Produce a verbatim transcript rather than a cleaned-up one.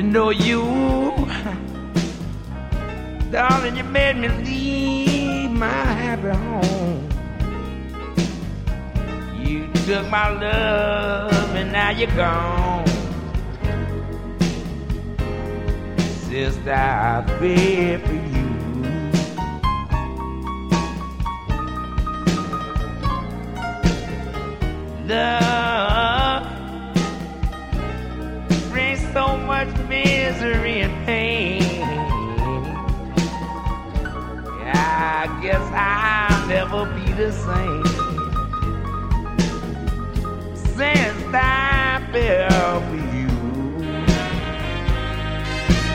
know you, darling, you made me leave my happy home. You took my love and now you're gone. Sister, I beg for you. Love brings so much misery and pain. I guess I'll never be the same since I fell for you.